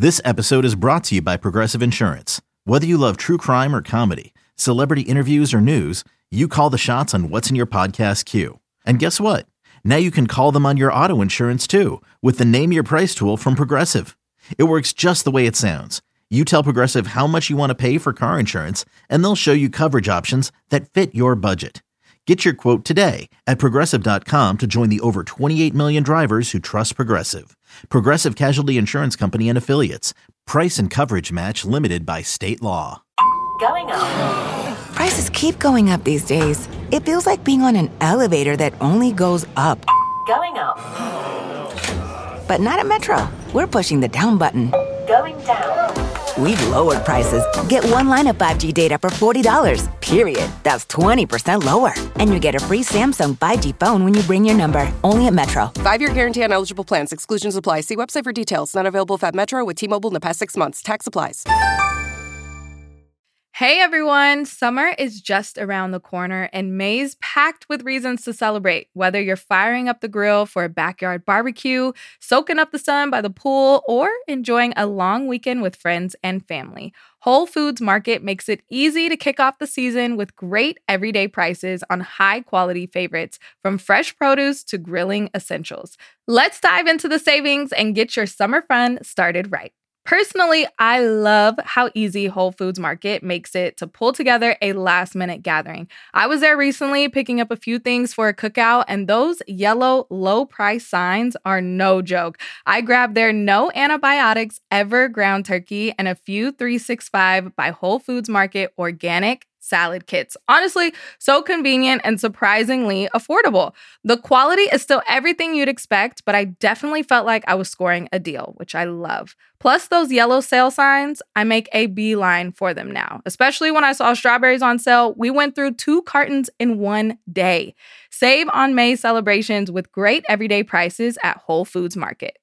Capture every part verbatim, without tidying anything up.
This episode is brought to you by Progressive Insurance. Whether you love true crime or comedy, celebrity interviews or news, you call the shots on what's in your podcast queue. And guess what? Now you can call them on your auto insurance too with the Name Your Price tool from Progressive. It works just the way it sounds. You tell Progressive how much you want to pay for car insurance, and they'll show you coverage options that fit your budget. Get your quote today at Progressive dot com to join the over twenty-eight million drivers who trust Progressive. Progressive Casualty Insurance Company and Affiliates. Price and coverage match limited by state law. Going up. Prices keep going up these days. It feels like being on an elevator that only goes up. Going up. But not at Metro. We're pushing the down button. Going down. We've lowered prices. Get one line of five G data for forty dollars, period. That's twenty percent lower. And you get a free Samsung five G phone when you bring your number. Only at Metro. Five-year guarantee on eligible plans. Exclusions apply. See website for details. Not available at Metro with T-Mobile in the past six months. Tax applies. Hey everyone, summer is just around the corner and May's packed with reasons to celebrate. Whether you're firing up the grill for a backyard barbecue, soaking up the sun by the pool, or enjoying a long weekend with friends and family, Whole Foods Market makes it easy to kick off the season with great everyday prices on high-quality favorites, from fresh produce to grilling essentials. Let's dive into the savings and get your summer fun started right. Personally, I love how easy Whole Foods Market makes it to pull together a last-minute gathering. I was there recently picking up a few things for a cookout, and those yellow low-price signs are no joke. I grabbed their no antibiotics ever ground turkey and a few three sixty-five by Whole Foods Market organic salad kits. Honestly, so convenient and surprisingly affordable. The quality is still everything you'd expect, but I definitely felt like I was scoring a deal, which I love. Plus those yellow sale signs, I make a beeline for them now. Especially when I saw strawberries on sale, we went through two cartons in one day. Save on May celebrations with great everyday prices at Whole Foods Market.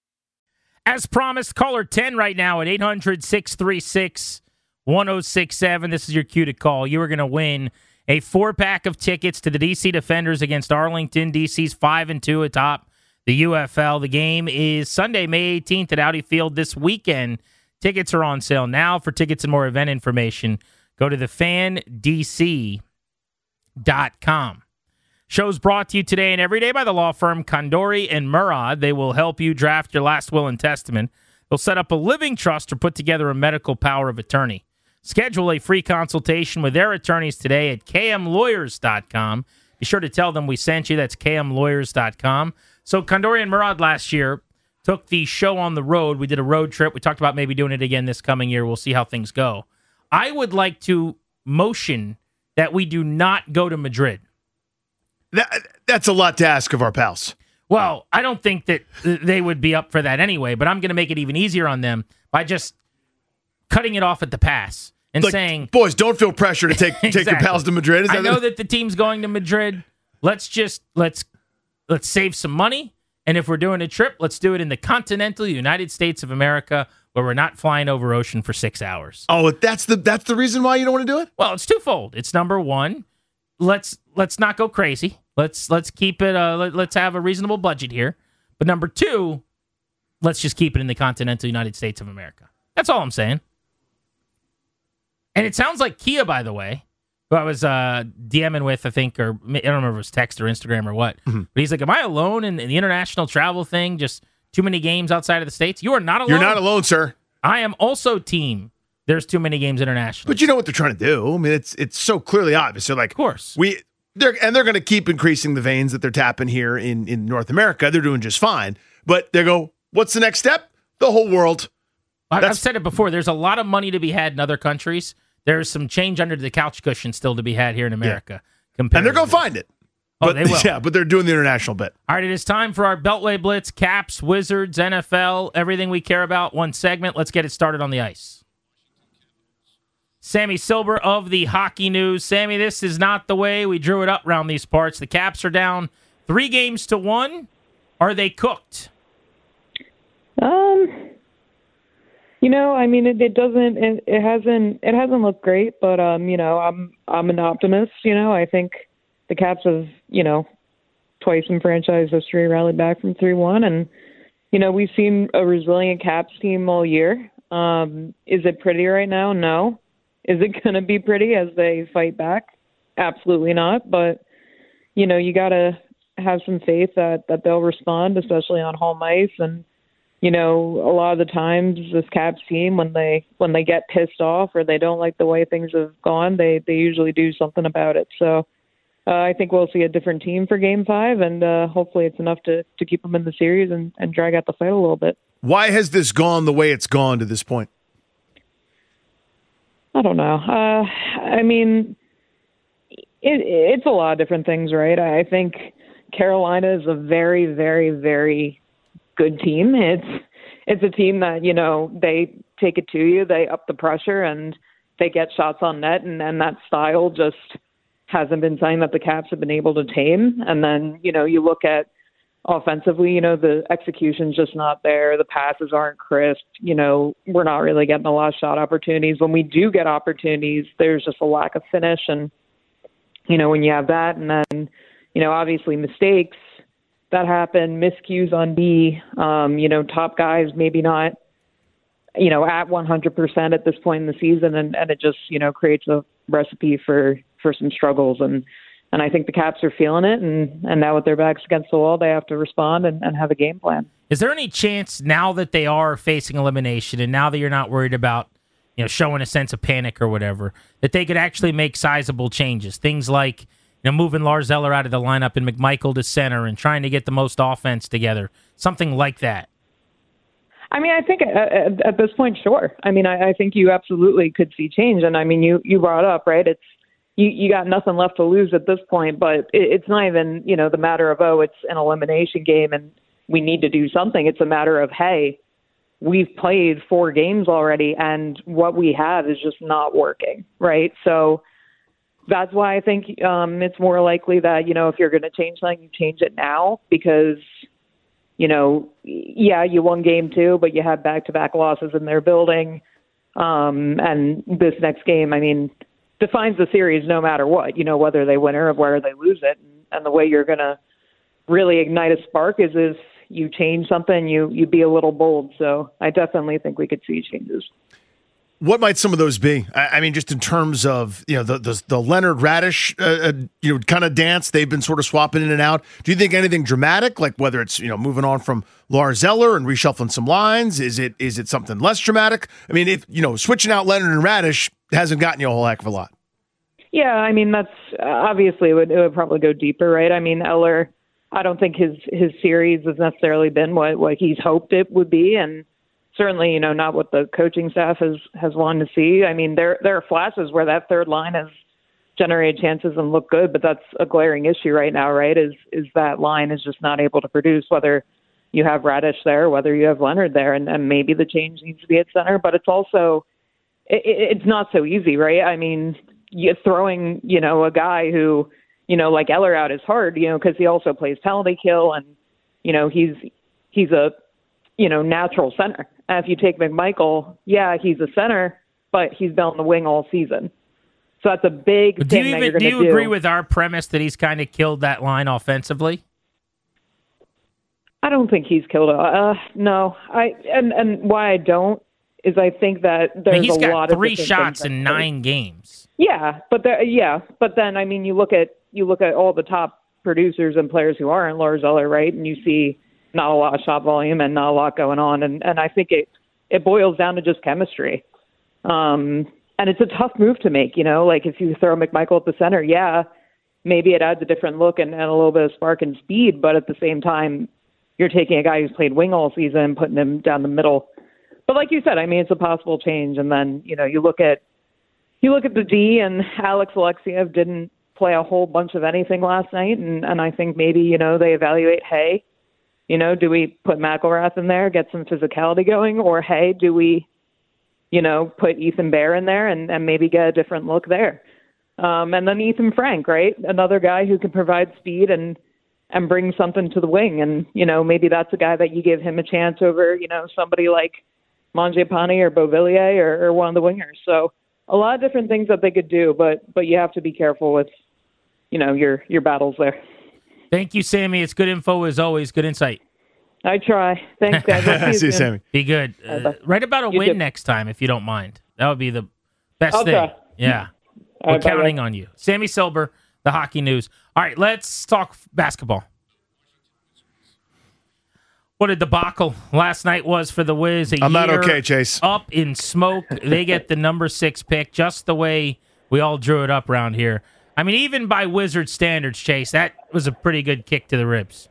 As promised, caller ten right now at eight hundred, six three six, one oh six seven. This is your cue to call. You are going to win a four-pack of tickets to the D C Defenders against Arlington. D C's five and two atop the U F L. The game is Sunday, May eighteenth at Audi Field this weekend. Tickets are on sale now. For tickets and more event information, go to the fan d c dot com. Show's brought to you today and every day by the law firm Condori and Murad. They will help you draft your last will and testament. They'll set up a living trust or put together a medical power of attorney. Schedule a free consultation with their attorneys today at k m lawyers dot com. Be sure to tell them we sent you. That's k m lawyers dot com. So Condori and Murad last year took the show on the road. We did a road trip. We talked about maybe doing it again this coming year. We'll see how things go. I would like to motion that we do not go to Madrid. That, that's a lot to ask of our pals. Well, I don't think that they would be up for that anyway, but I'm going to make it even easier on them by just cutting it off at the pass and like, saying, boys, don't feel pressure to take exactly. take your pals to Madrid. Is that I know the- that the team's going to Madrid. Let's just let's let's save some money, and if we're doing a trip, let's do it in the continental United States of America, where we're not flying over ocean for six hours. Oh, that's the that's the reason why you don't want to do it? Well, it's twofold. It's number one, let's let's not go crazy. Let's let's keep it. Uh, let, let's have a reasonable budget here. But number two, let's just keep it in the continental United States of America. That's all I'm saying. And it sounds like Kia, by the way, who I was uh, DMing with, I think, or I don't remember if it was text or Instagram or what. Mm-hmm. But he's like, am I alone in, in the international travel thing? Just too many games outside of the States? You are not alone. You're not alone, sir. I am also team. There's too many games internationally. But you know what they're trying to do. I mean, it's it's so clearly obvious. They're like, of course. We, they're, and they're going to keep increasing the veins that they're tapping here in, in North America. They're doing just fine. But they go, what's the next step? The whole world. That's, I've said it before. There's a lot of money to be had in other countries. There's some change under the couch cushion still to be had here in America. Yeah. And they're going to find it. Oh, but, they will. Yeah, but they're doing the international bit. All right, it is time for our Beltway Blitz, Caps, Wizards, N F L, everything we care about. One segment. Let's get it started on the ice. Sammy Silber of the Hockey News. Sammy, this is not the way we drew it up around these parts. The Caps are down three games to one. Are they cooked? Um, you know, I mean, it, it doesn't, it, it hasn't, it hasn't looked great, but um, you know, I'm, I'm an optimist. You know, I think the Caps have, you know, twice in franchise history rallied back from three one, and you know, we've seen a resilient Caps team all year. Um, is it pretty right now? No. Is it going to be pretty as they fight back? Absolutely not. But, you know, you got to have some faith that, that they'll respond, especially on home ice. And, you know, a lot of the times this Caps team, when they when they get pissed off or they don't like the way things have gone, they, they usually do something about it. So uh, I think we'll see a different team for Game five, and uh, hopefully it's enough to, to keep them in the series and, and drag out the fight a little bit. Why has this gone the way it's gone to this point? I don't know. Uh, I mean, it, it's a lot of different things, right? I think Carolina is a very, very, very good team. It's it's a team that, you know, they take it to you, they up the pressure, and they get shots on net, and, and that style just hasn't been something that the Caps have been able to tame. And then, you know, you look at offensively, you know, the execution's just not there. The passes aren't crisp. You know, we're not really getting a lot of shot opportunities. When we do get opportunities, there's just a lack of finish. And, you know, when you have that, and then, you know, obviously mistakes that happen, miscues on D, um, you know, top guys maybe not, you know, at one hundred percent at this point in the season. And, and it just, you know, creates a recipe for, for some struggles. And, And I think the Caps are feeling it, and, and now with their backs against the wall, they have to respond and, and have a game plan. Is there any chance, now that they are facing elimination and now that you're not worried about, you know, showing a sense of panic or whatever, that they could actually make sizable changes? Things like, you know, moving Lars Eller out of the lineup and McMichael to center and trying to get the most offense together, something like that. I mean, I think at, at this point, sure. I mean, I, I think you absolutely could see change. And I mean, you, you brought up, right, it's, You, you got nothing left to lose at this point, but it, it's not even, you know, the matter of, oh, it's an elimination game and we need to do something. It's a matter of, hey, we've played four games already and what we have is just not working, right? So that's why I think um, it's more likely that, you know, if you're going to change something, you change it now because, you know, yeah, you won game two, but you had back-to-back losses in their building. Um, and this next game, I mean, defines the series no matter what, you know, whether they win or whether they lose it. And the way you're going to really ignite a spark is if you change something, you, you be a little bold. So I definitely think we could see changes. What might some of those be? I, I mean, just in terms of, you know, the the, the Leonard Radish, uh, uh, you know, kind of dance, they've been sort of swapping in and out. Do you think anything dramatic, like whether it's, you know, moving on from Lars Eller and reshuffling some lines? Is it is it something less dramatic? I mean, if, you know, switching out Leonard and Radish hasn't gotten you a whole heck of a lot. Yeah, I mean, that's uh, obviously it would, it would probably go deeper, right? I mean, Eller, I don't think his, his series has necessarily been what, what he's hoped it would be. And certainly, you know, not what the coaching staff has, has wanted to see. I mean, there there are flashes where that third line has generated chances and looked good, but that's a glaring issue right now, right? Is is that line is just not able to produce, whether you have Radish there, whether you have Leonard there, and, and maybe the change needs to be at center, but it's also, it, it's not so easy, right? I mean, you throwing, you know, a guy who, you know, like Eller out is hard, you know, because he also plays penalty kill, and, you know, he's he's a, you know, natural center. And if you take McMichael, yeah, he's a center, but he's been on the wing all season. So that's a big but thing do you that even, you're going to do. Do you agree with our premise that he's kind of killed that line offensively? I don't think he's killed it. Uh, no, I and and why I don't is I think that there's I mean, he's a got lot three of shots in nine games. Yeah, but there, yeah, but then I mean, you look at you look at all the top producers and players who aren't Lars Eller, right? And you see not a lot of shot volume and not a lot going on, and and I think it it boils down to just chemistry. Um, and it's a tough move to make, you know. Like if you throw McMichael at the center, yeah, maybe it adds a different look and, and a little bit of spark and speed, but at the same time, you're taking a guy who's played wing all season and putting him down the middle. But like you said, I mean, it's a possible change. And then, you know, you look at you look at the D, and Alex Alexiev didn't play a whole bunch of anything last night. And, and I think maybe, you know, they evaluate, hey, you know, do we put McElrath in there, get some physicality going? Or, hey, do we, you know, put Ethan Bear in there and, and maybe get a different look there? Um, and then Ethan Frank, right? Another guy who can provide speed and and bring something to the wing. And, you know, maybe that's a guy that you give him a chance over, you know, somebody like Mangiapane or Beauvillier or, or one of the wingers. So a lot of different things that they could do, but but you have to be careful with, you know, your your battles there. Thank you, Sammy. It's good info as always. Good insight. I try. Thanks, guys. We'll See you, soon. Sammy. Be good. Uh, write about a You win too. next time, if you don't mind. That would be the best I'll thing. try. Yeah. All We're right, bye, counting guys. on you. Sammy Silber, the Hockey News. All right, let's talk basketball. What a debacle last night was for the Wiz. A I'm not year okay, Chase. Up in smoke. They get the number six pick, just the way we all drew it up around here. I mean, even by Wizard standards, Chase, that was a pretty good kick to the ribs.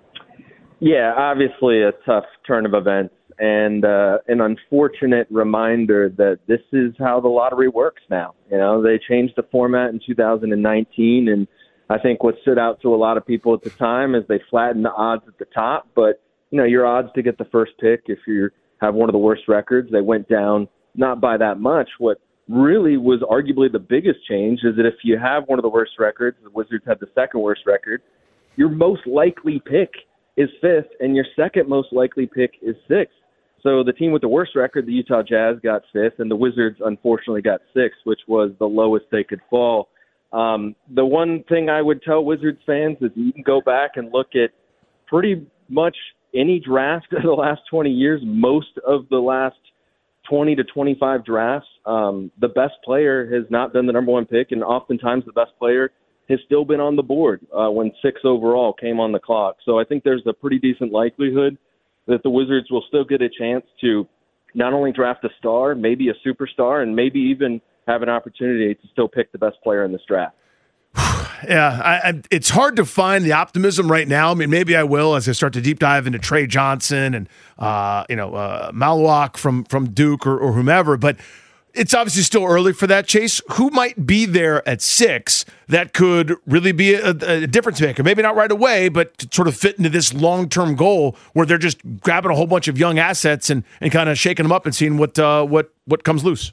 Yeah, obviously a tough turn of events and uh, an unfortunate reminder that this is how the lottery works now. You know, they changed the format in two thousand nineteen, and I think what stood out to a lot of people at the time is they flattened the odds at the top, but you know, your odds to get the first pick, if you have one of the worst records, they went down not by that much. What really was arguably the biggest change is that if you have one of the worst records, the Wizards have the second worst record, your most likely pick is fifth, and your second most likely pick is sixth. So the team with the worst record, the Utah Jazz, got fifth, and the Wizards unfortunately got sixth, which was the lowest they could fall. Um, the one thing I would tell Wizards fans is you can go back and look at pretty much any draft of the last twenty years, most of the last twenty to twenty-five drafts, um, the best player has not been the number one pick, and oftentimes the best player has still been on the board uh, when six overall came on the clock. So I think there's a pretty decent likelihood that the Wizards will still get a chance to not only draft a star, maybe a superstar, and maybe even have an opportunity to still pick the best player in this draft. Yeah, I, I, it's hard to find the optimism right now. I mean, maybe I will as I start to deep dive into Trey Johnson and uh, you know uh, Malwak from from Duke or, or whomever. But it's obviously still early for that. Chase, who might be there at six that could really be a, a difference maker? Maybe not right away, but to sort of fit into this long term goal where they're just grabbing a whole bunch of young assets and, and kind of shaking them up and seeing what uh, what what comes loose.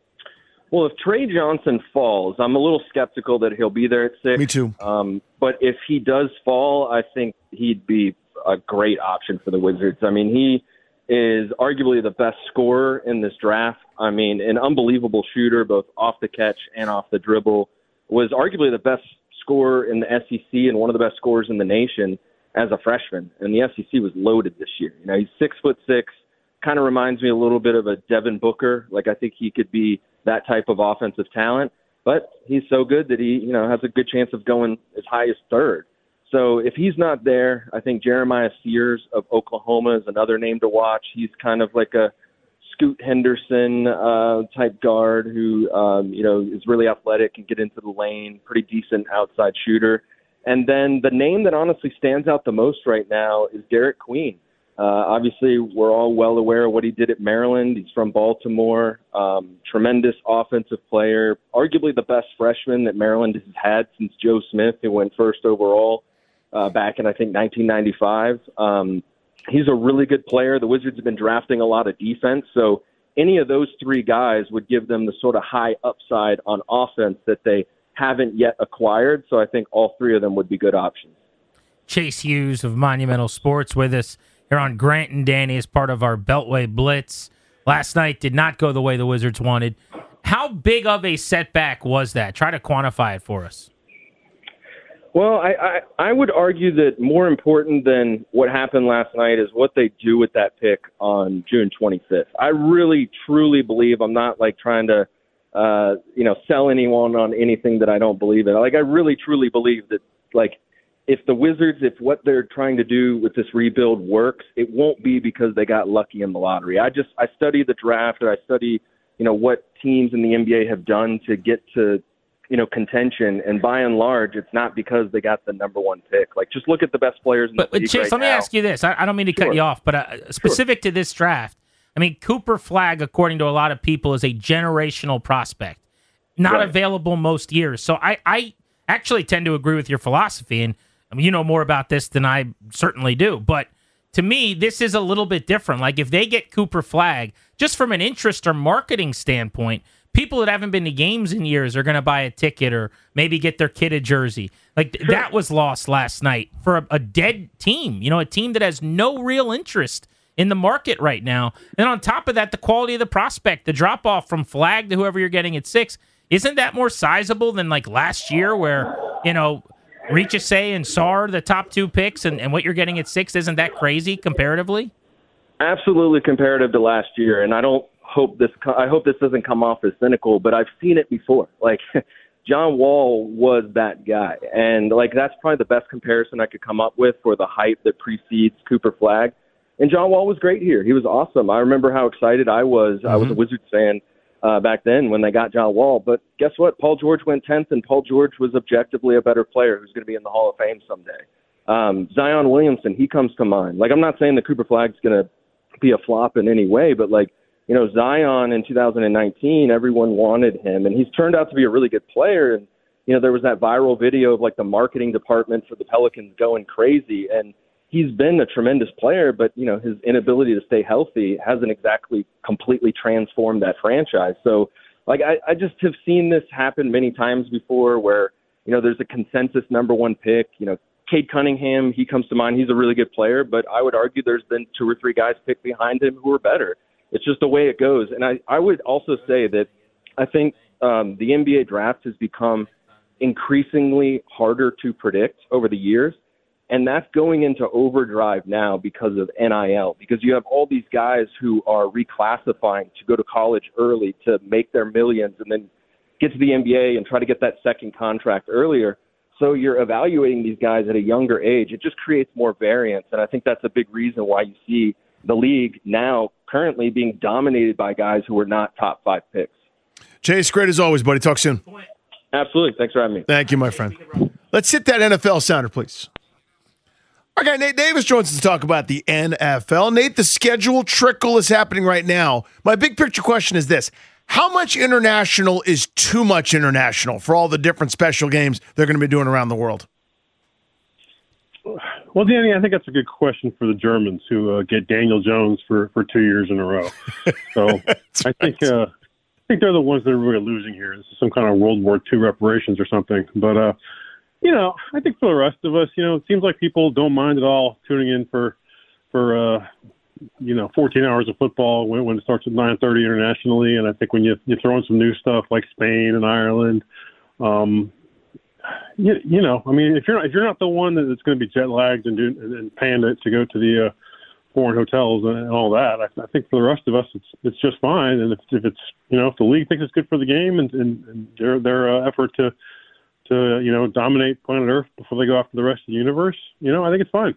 Well, if Trey Johnson falls, I'm a little skeptical that he'll be there at six. Me too. Um, but if he does fall, I think he'd be a great option for the Wizards. I mean, he is arguably the best scorer in this draft. I mean, an unbelievable shooter, both off the catch and off the dribble. Was arguably the best scorer in the S E C and one of the best scorers in the nation as a freshman. And the S E C was loaded this year. You know, he's six foot six. Kind of reminds me a little bit of a Devin Booker. Like, I think he could be that type of offensive talent, but he's so good that he, you know, has a good chance of going as high as third. So if he's not there, I think Jeremiah Sears of Oklahoma is another name to watch. He's kind of like a Scoot Henderson uh, type guard who, um, you know, is really athletic and get into the lane, pretty decent outside shooter. And then the name that honestly stands out the most right now is Derek Queen. Uh, obviously, we're all well aware of what he did at Maryland. He's from Baltimore. Um, tremendous offensive player, arguably the best freshman that Maryland has had since Joe Smith, who went first overall uh, back in, I think, nineteen ninety-five. Um, he's a really good player. The Wizards have been drafting a lot of defense, so any of those three guys would give them the sort of high upside on offense that they haven't yet acquired. So I think all three of them would be good options. Chase Hughes of Monumental Sports with us here on Grant and Danny as part of our Beltway Blitz. Last night did not go the way the Wizards wanted. How big of a setback was that? Try to quantify it for us. Well, I, I, I would argue that more important than what happened last night is what they do with that pick on June twenty-fifth. I really, truly believe, I'm not like trying to, uh, you know, sell anyone on anything that I don't believe in. Like, I really, truly believe that, like, if the Wizards, if what they're trying to do with this rebuild works, it won't be because they got lucky in the lottery. I just, I study the draft, or I study, you know, what teams in the N B A have done to get to, you know, contention. And by and large, it's not because they got the number one pick. Like, just look at the best players in the but, but league Chase, right let me now. ask you this. I, I don't mean to Sure. cut you off, but uh, specific Sure. to this draft, I mean, Cooper Flagg, according to a lot of people, is a generational prospect. Not Right. available most years. So I, I actually tend to agree with your philosophy, and I mean, you know more about this than I certainly do. But to me, this is a little bit different. Like, if they get Cooper Flagg, just from an interest or marketing standpoint, people that haven't been to games in years are going to buy a ticket or maybe get their kid a jersey. Like, th- that was lost last night for a, a dead team, you know, a team that has no real interest in the market right now. And on top of that, the quality of the prospect, the drop-off from Flagg to whoever you're getting at six, isn't that more sizable than, like, last year where, you know, Richese and Sarr, the top two picks, and, and what you're getting at six, isn't that crazy comparatively? Absolutely comparative to last year, and I don't hope this. I hope this doesn't come off as cynical, but I've seen it before. Like John Wall was that guy, and like that's probably the best comparison I could come up with for the hype that precedes Cooper Flagg. And John Wall was great here. He was awesome. I remember how excited I was. Mm-hmm. I was a Wizards fan uh, back then when they got John Wall. But guess what? Paul George went tenth, and Paul George was objectively a better player who's going to be in the Hall of Fame someday. Um, Zion Williamson, he comes to mind. Like I'm not saying that Cooper Flagg's going to be a flop in any way, but like, you know, Zion in two thousand nineteen, everyone wanted him, and he's turned out to be a really good player. And, you know, there was that viral video of like the marketing department for the Pelicans going crazy, and he's been a tremendous player, but, you know, his inability to stay healthy hasn't exactly completely transformed that franchise. So, like, I, I just have seen this happen many times before where, you know, there's a consensus number one pick, you know, Cade Cunningham, he comes to mind. He's a really good player, but I would argue there's been two or three guys picked behind him who are better. It's just the way it goes. And I, I would also say that I think um, the N B A draft has become increasingly harder to predict over the years. And that's going into overdrive now because of N I L, because you have all these guys who are reclassifying to go to college early to make their millions and then get to the N B A and try to get that second contract earlier. So you're evaluating these guys at a younger age. It just creates more variance. And I think that's a big reason why you see the league now currently being dominated by guys who are not top five picks. Chase, great as always, buddy. Talk soon. Absolutely. Thanks for having me. Thank you, my friend. Let's hit that N F L sounder, please. Okay, Nate Davis joins us to talk about the N F L. Nate, the schedule trickle is happening right now. My big picture question is this. How much international is too much international for all the different special games they're going to be doing around the world? Well, Danny, I think that's a good question for the Germans who uh, get Daniel Jones for, for two years in a row. So I think uh, I think they're the ones that are really losing here. This is some kind of World War Two reparations or something. But, uh, you know, I think for the rest of us, you know, it seems like people don't mind at all tuning in for, for uh, you know, fourteen hours of football when, when it starts at nine thirty internationally. And I think when you, you throw in some new stuff like Spain and Ireland, um, You, you know, I mean, if you're not, if you're not the one that's going to be jet lagged and, do, and paying to, to go to the uh, foreign hotels and all that, I, I think for the rest of us, it's it's just fine. And if, if it's, you know, if the league thinks it's good for the game and, and, and their their uh, effort to to you know dominate planet Earth before they go after the rest of the universe, you know, I think it's fine.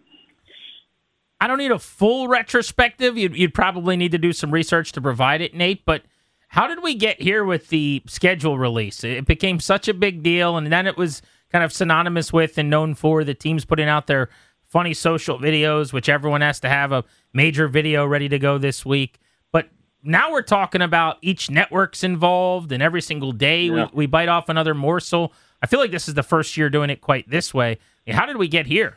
I don't need a full retrospective. You'd, you'd probably need to do some research to provide it, Nate. But how did we get here with the schedule release? It became such a big deal, and then it was kind of synonymous with and known for the teams putting out their funny social videos, which everyone has to have a major video ready to go this week. But now we're talking about each network's involved, and every single day yeah. we, we bite off another morsel. I feel like this is the first year doing it quite this way. How did we get here?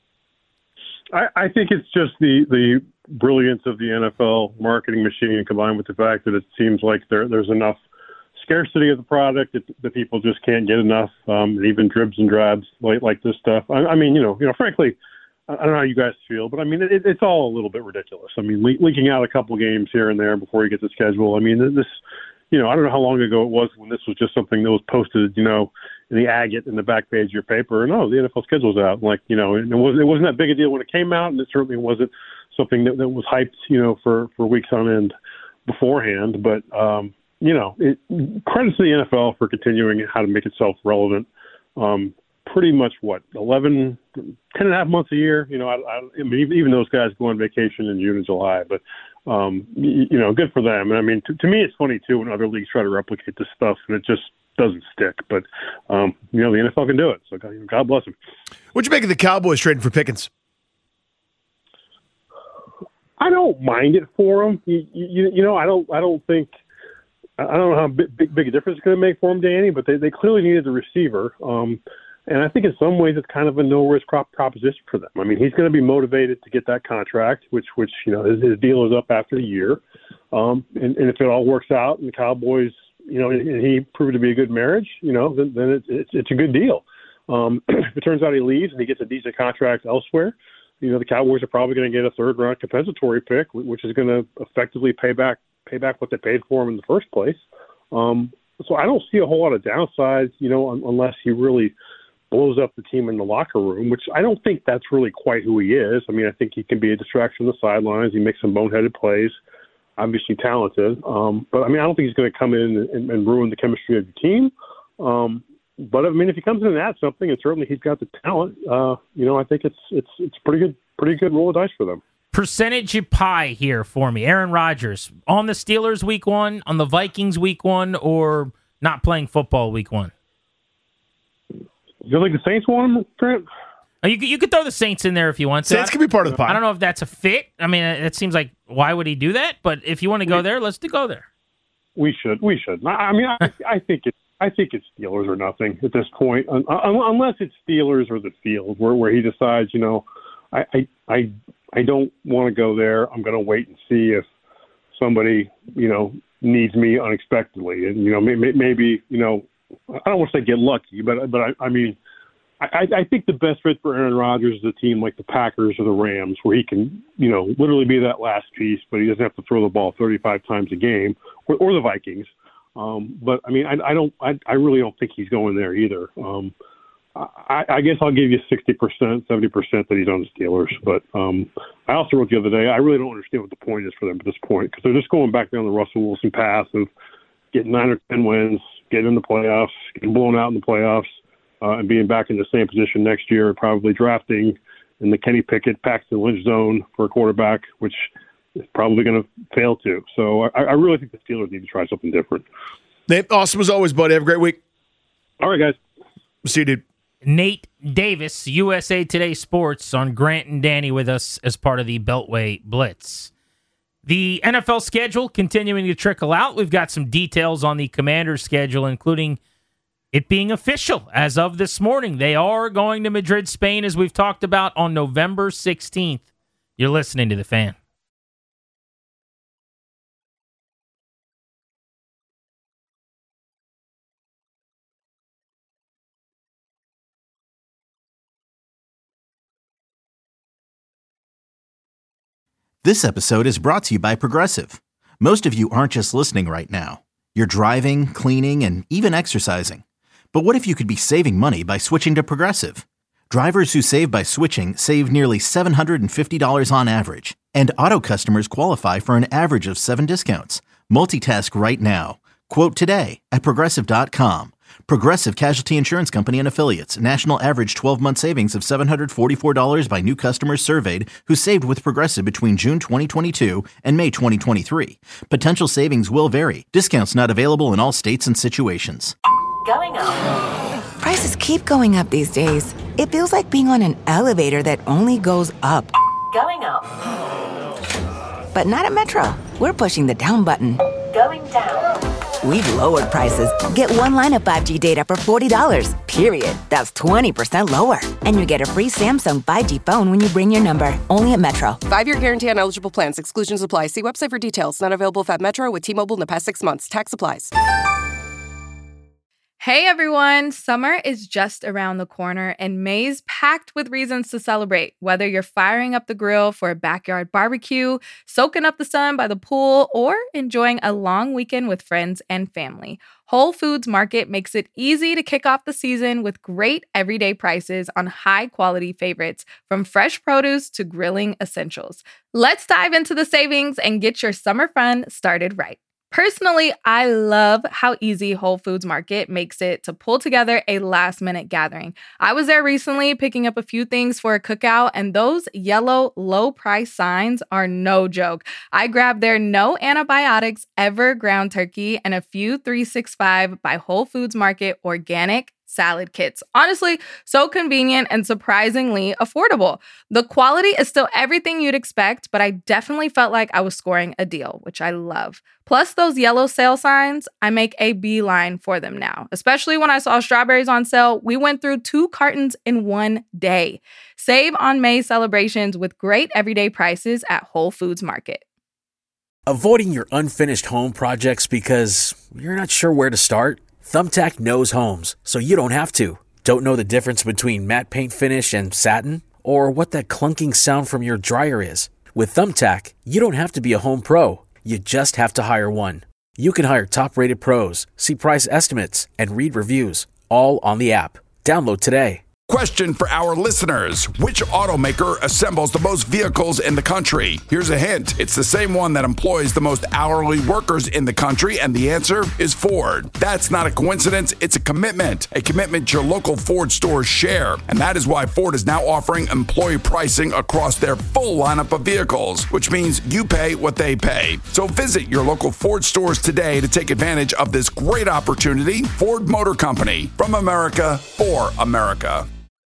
I, I think it's just the, the brilliance of the N F L marketing machine combined with the fact that it seems like there there's enough scarcity of the product that the people just can't get enough, um, and even dribs and drabs like, like this stuff. I, I mean, you know, you know, frankly, I don't know how you guys feel, but I mean, it, it's all a little bit ridiculous. I mean, le- leaking out a couple games here and there before you get the schedule. I mean, this, you know, I don't know how long ago it was when this was just something that was posted, you know, in the agate in the back page of your paper. And oh, the N F L schedule's out. Like, you know, it wasn't it wasn't that big a deal when it came out, and it certainly wasn't something that, that was hyped, you know, for, for weeks on end beforehand. But um, you know, it, credit to the N F L for continuing how to make itself relevant. Um, pretty much what eleven, ten and a half months a year. You know, I, I, I mean, even those guys go on vacation in June and July, but um, you, you know, good for them. And I mean, to, to me, it's funny too when other leagues try to replicate this stuff, and it just doesn't stick. But um, you know, the N F L can do it. So God, God bless them. What'd you make of the Cowboys trading for Pickens? I don't mind it for them. You, you, you know, I don't. I don't think. I don't know how big, big, big a difference it's going to make for them, Danny. But they, they clearly needed a receiver. Um, And I think in some ways it's kind of a no-risk prop proposition for them. I mean, he's going to be motivated to get that contract, which, which you know, his, his deal is up after a year. Um, and, and if it all works out and the Cowboys, you know, and he proved to be a good marriage, you know, then, then it's, it's, it's a good deal. Um, if it turns out he leaves and he gets a decent contract elsewhere, you know, the Cowboys are probably going to get a third-round compensatory pick, which is going to effectively pay back pay back what they paid for him in the first place. Um, so I don't see a whole lot of downsides, you know, un- unless he really – blows up the team in the locker room, which I don't think that's really quite who he is. I mean, I think he can be a distraction on the sidelines. He makes some boneheaded plays, obviously talented. Um, but, I mean, I don't think he's going to come in and, and ruin the chemistry of your team. Um, but, I mean, if he comes in and adds something, and certainly he's got the talent, uh, you know, I think it's it's it's pretty good, pretty good roll of dice for them. Percentage of pie here for me. Aaron Rodgers on the Steelers week one, on the Vikings week one, or not playing football week one? You think the Saints want him, Trent? Oh, you, you could throw the Saints in there if you want to. Saints can be part of the pie. I don't know if that's a fit. I mean, it seems like, why would he do that? But if you want to go there, let's do go there. We should. We should. I mean, I, I think it's I think it's Steelers or nothing at this point, unless it's Steelers or the field, where where he decides, you know, I I I, I don't want to go there. I'm going to wait and see if somebody, you know, needs me unexpectedly, and you know, maybe, maybe you know. I don't want to say get lucky, but but I, I mean, I, I think the best fit for Aaron Rodgers is a team like the Packers or the Rams, where he can, you know, literally be that last piece, but he doesn't have to throw the ball thirty-five times a game, or, or the Vikings. Um, but I mean, I, I don't, I, I really don't think he's going there either. Um, I, I guess I'll give you sixty percent, seventy percent that he's on the Steelers. But um, I also wrote the other day, I really don't understand what the point is for them at this point, because they're just going back down the Russell Wilson path of getting nine or ten wins, getting in the playoffs, getting blown out in the playoffs, uh, and being back in the same position next year, probably drafting in the Kenny Pickett, Paxton Lynch zone for a quarterback, which is probably going to fail to. So I, I really think the Steelers need to try something different. Nate, awesome as always, buddy. Have a great week. All right, guys. See you, dude. Nate Davis, U S A Today Sports, on Grant and Danny with us as part of the Beltway Blitz. The N F L schedule continuing to trickle out. We've got some details on the Commanders' schedule, including it being official as of this morning. They are going to Madrid, Spain, as we've talked about, on November sixteenth. You're listening to The Fan. This episode is brought to you by Progressive. Most of you aren't just listening right now. You're driving, cleaning, and even exercising. But what if you could be saving money by switching to Progressive? Drivers who save by switching save nearly seven hundred fifty dollars on average. And auto customers qualify for an average of seven discounts. Multitask right now. Quote today at Progressive dot com. Progressive Casualty Insurance Company and Affiliates. National average twelve-month savings of seven hundred forty-four dollars by new customers surveyed who saved with Progressive between June twenty twenty-two and May twenty twenty-three. Potential savings will vary. Discounts not available in all states and situations. Going up. Prices keep going up these days. It feels like being on an elevator that only goes up. Going up. But not at Metro. We're pushing the down button. Going down. We've lowered prices. Get one line of five G data for forty dollars, period. That's twenty percent lower. And you get a free Samsung five G phone when you bring your number. Only at Metro. Five-year guarantee on eligible plans. Exclusions apply. See website for details. Not available if at Metro with T-Mobile in the past six months. Tax applies. Hey everyone, summer is just around the corner and May's packed with reasons to celebrate. Whether you're firing up the grill for a backyard barbecue, soaking up the sun by the pool, or enjoying a long weekend with friends and family, Whole Foods Market makes it easy to kick off the season with great everyday prices on high-quality favorites, from fresh produce to grilling essentials. Let's dive into the savings and get your summer fun started right. Personally, I love how easy Whole Foods Market makes it to pull together a last-minute gathering. I was there recently picking up a few things for a cookout, and those yellow low-price signs are no joke. I grabbed their no antibiotics ever ground turkey and a few three sixty-five by Whole Foods Market organic salad kits. Honestly, so convenient and surprisingly affordable. The quality is still everything you'd expect, but I definitely felt like I was scoring a deal, which I love. Plus those yellow sale signs, I make a beeline for them now. Especially when I saw strawberries on sale, we went through two cartons in one day. Save on May celebrations with great everyday prices at Whole Foods Market. Avoiding your unfinished home projects because you're not sure where to start? Thumbtack knows homes, so you don't have to. Don't know the difference between matte paint finish and satin? Or what that clunking sound from your dryer is? With Thumbtack, you don't have to be a home pro. You just have to hire one. You can hire top-rated pros, see price estimates, and read reviews, all on the app. Download today. Question for our listeners. Which automaker assembles the most vehicles in the country? Here's a hint. It's the same one that employs the most hourly workers in the country, and the answer is Ford. That's not a coincidence. It's a commitment. A commitment your local Ford stores share. And that is why Ford is now offering employee pricing across their full lineup of vehicles, which means you pay what they pay. So visit your local Ford stores today to take advantage of this great opportunity. Ford Motor Company. From America, for America.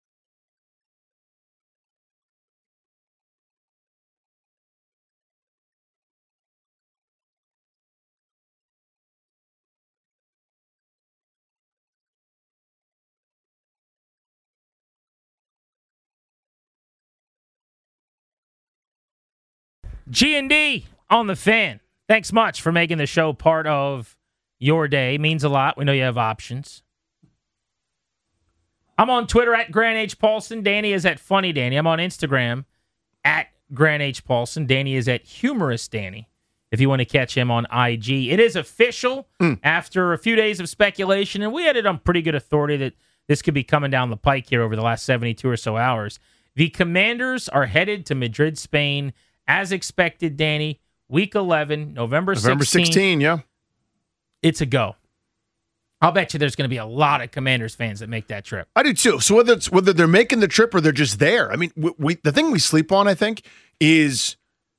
G and D on the Fan. Thanks much for making the show part of your day. It means a lot. We know you have options. I'm on Twitter at Grant H. Paulson. Danny is at Funny Danny. I'm on Instagram at Grant H. Paulson. Danny is at Humorous Danny, if you want to catch him on I G. It is official mm. after a few days of speculation, and we had it on pretty good authority that this could be coming down the pike here over the last seventy-two or so hours. The Commanders are headed to Madrid, Spain, as expected, Danny. Week eleven, November sixteenth. November sixteenth, yeah. It's a go. I'll bet you there's going to be a lot of Commanders fans that make that trip. I do too. So whether it's whether they're making the trip or they're just there, I mean, we, we the thing we sleep on, I think, is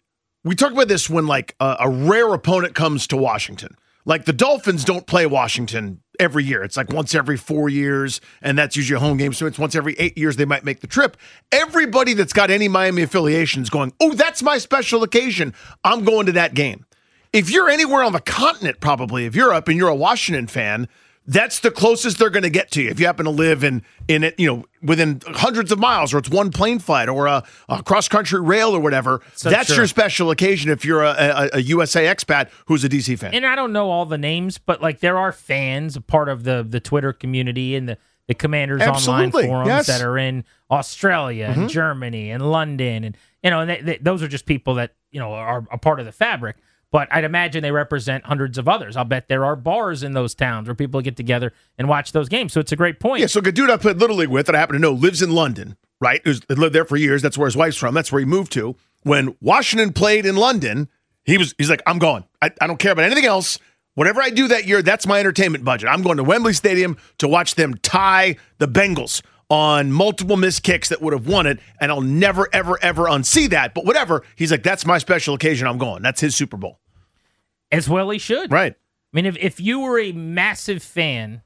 we talk about this when like a, a rare opponent comes to Washington. Like the Dolphins don't play Washington every year. It's like once every four years, and that's usually a home game. So it's once every eight years they might make the trip. Everybody that's got any Miami affiliation is going, oh, that's my special occasion. I'm going to that game. If you're anywhere on the continent, probably, if you're up and you're a Washington fan, that's the closest they're going to get to you. If you happen to live in in it, you know, within hundreds of miles, or it's one plane flight, or a, a cross country rail, or whatever, so that's true. Your special occasion. If you're a, a, a U S A expat who's a D C fan, and I don't know all the names, but like there are fans, a part of the the Twitter community and the the Commanders Absolutely. online forums yes. that are in Australia mm-hmm. and Germany and London, and you know, and they, they, those are just people that you know are a part of the fabric. But I'd imagine they represent hundreds of others. I'll bet there are bars in those towns where people get together and watch those games. So it's a great point. Yeah, so a dude I played Little League with that I happen to know lives in London, right? Who's lived there for years. That's where his wife's from. That's where he moved to. When Washington played in London, he was he's like, I'm going. I, I don't care about anything else. Whatever I do that year, that's my entertainment budget. I'm going to Wembley Stadium to watch them tie the Bengals on multiple missed kicks that would have won it, and I'll never, ever, ever unsee that. But whatever, he's like, that's my special occasion. I'm going. That's his Super Bowl. As well he should. Right. I mean, if, if you were a massive fan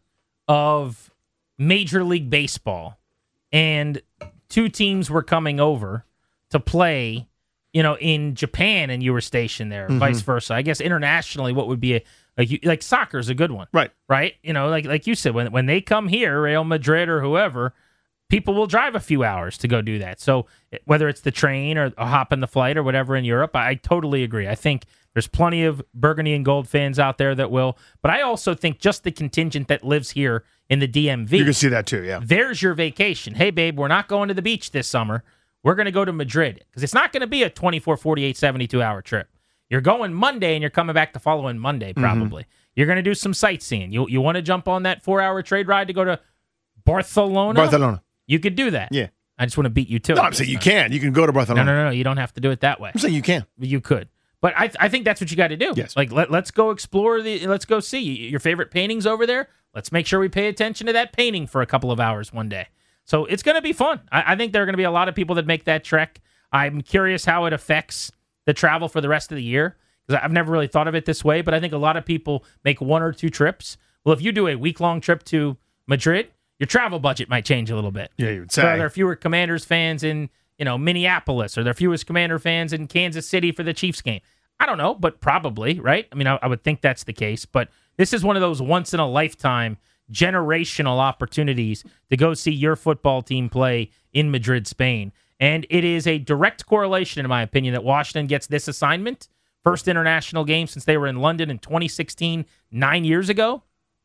of Major League Baseball and two teams were coming over to play, you know, in Japan and you were stationed there, mm-hmm. vice versa. I guess internationally, what would be a, a like soccer is a good one. Right. Right? You know, like like you said, when when they come here, Real Madrid or whoever, people will drive a few hours to go do that. So whether it's the train or a hop in the flight or whatever in Europe, I totally agree. I think there's plenty of burgundy and gold fans out there that will. But I also think just the contingent that lives here in the D M V. You can see that too, yeah. There's your vacation. Hey, babe, we're not going to the beach this summer. We're going to go to Madrid. Because it's not going to be a twenty-four, forty-eight, seventy-two hour trip. You're going Monday and you're coming back the following Monday, probably. Mm-hmm. You're going to do some sightseeing. You you want to jump on that four-hour trade ride to go to Barcelona? Barcelona. You could do that. Yeah. I just want to beat you to it. No, I'm saying you can. You can go to Barcelona. No, no, no, no. You don't have to do it that way. I'm saying you can. You could. But I I think that's what you got to do. Yes. Like, let, let's go explore the, let's go see your favorite paintings over there. Let's make sure we pay attention to that painting for a couple of hours one day. So it's going to be fun. I, I think there are going to be a lot of people that make that trek. I'm curious how it affects the travel for the rest of the year, because I've never really thought of it this way, but I think a lot of people make one or two trips. Well, if you do a week-long trip to Madrid, your travel budget might change a little bit. Yeah, you would say. So there are fewer Commanders fans in, you know, Minneapolis, or there are fewer Commander fans in Kansas City for the Chiefs game. I don't know, but probably, right? I mean, I, I would think that's the case, but this is one of those once-in-a-lifetime generational opportunities to go see your football team play in Madrid, Spain. And it is a direct correlation, in my opinion, that Washington gets this assignment. First international game since they were in London in twenty sixteen, nine years ago.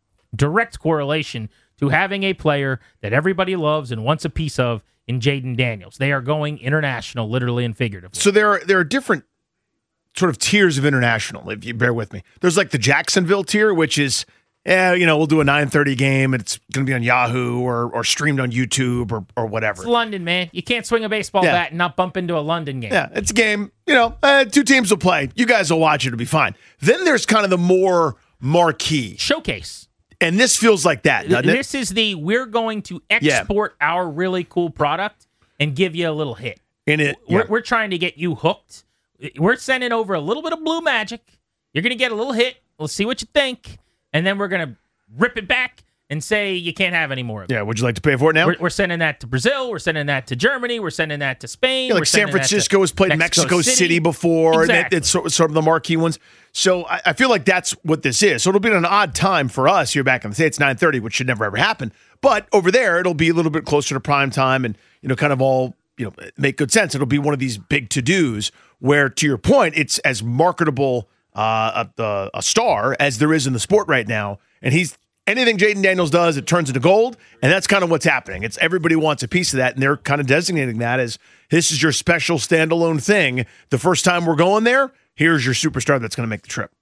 Direct correlation to having a player that everybody loves and wants a piece of in Jaden Daniels. They are going international, literally and figuratively. So there are, there are different sort of tiers of international, if you bear with me. There's like the Jacksonville tier, which is yeah, you know, we'll do a nine thirty game. And it's going to be on Yahoo or or streamed on YouTube or or whatever. It's London, man. You can't swing a baseball Yeah. bat and not bump into a London game. Yeah, it's a game. You know, uh, two teams will play. You guys will watch it. It'll be fine. Then there's kind of the more marquee showcase. And this feels like that, doesn't it? This is the we're going to export our really cool product and give you a little hit. In it, We're, yeah. we're trying to get you hooked. We're sending over a little bit of blue magic. You're going to get a little hit. We'll see what you think. And then we're going to rip it back and say you can't have any more of it. Yeah, would you like to pay for it now? We're, we're sending that to Brazil. We're sending that to Germany. We're sending that to Spain. Yeah, like we're San sending that to Francisco has played Mexico, City. before. Exactly. And it, it's sort sort of the marquee ones. So I, I feel like that's what this is. So it'll be an odd time for us here back in the States, nine thirty, which should never ever happen. But over there, it'll be a little bit closer to prime time and, you know, kind of all, you know, make good sense. It'll be one of these big to-dos where, to your point, it's as marketable uh, a, a, a star as there is in the sport right now. And he's anything Jaden Daniels does, it turns into gold, and that's kind of what's happening. It's everybody wants a piece of that, and they're kind of designating that as this is your special standalone thing. The first time we're going there, here's your superstar that's going to make the trip.